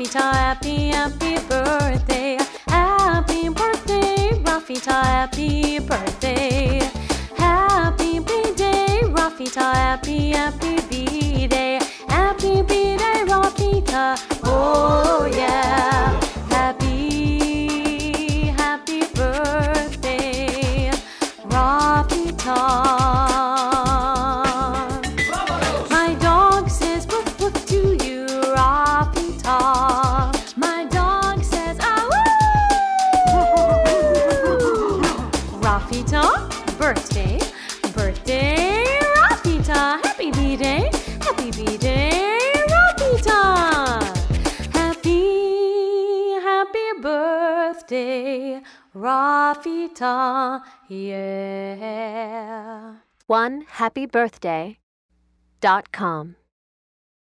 Rafita, happy, happy birthday. Happy birthday, Rafita, happy birthday. Happy B-Day, Rafita, happy, happy B-Day. Happy B-Day, Rafita, oh yeah. Happy, happy birthday, Rafita. My dog says woof woof to you, Rafita. My dog says ah woo. Rafita, birthday, birthday, Rafita. Happy B-Day, happy B-Day, Rafita. Happy, happy birthday, Rafita, yeah. OneHappyBirthday.com